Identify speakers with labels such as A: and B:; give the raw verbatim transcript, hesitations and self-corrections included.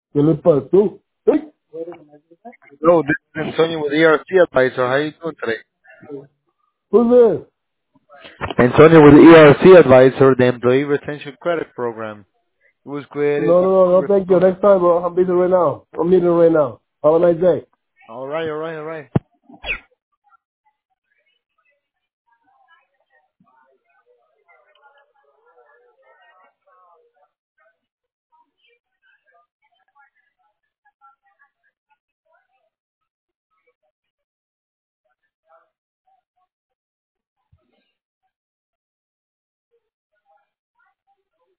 A: ¿Qué le pasó? ¡Ay!
B: Hello, this is Antonio with E R C Advisor. How you doing today?
A: Who's this?
B: Antonio with E R C Advisor, the Employee Retention Credit Program. It was created
A: No,
B: by
A: no, no, no, thank you.
B: responsible.
A: Next time, bro. I'm busy right now. I'm meeting right now. Have a nice day.
B: All right, all right, all right.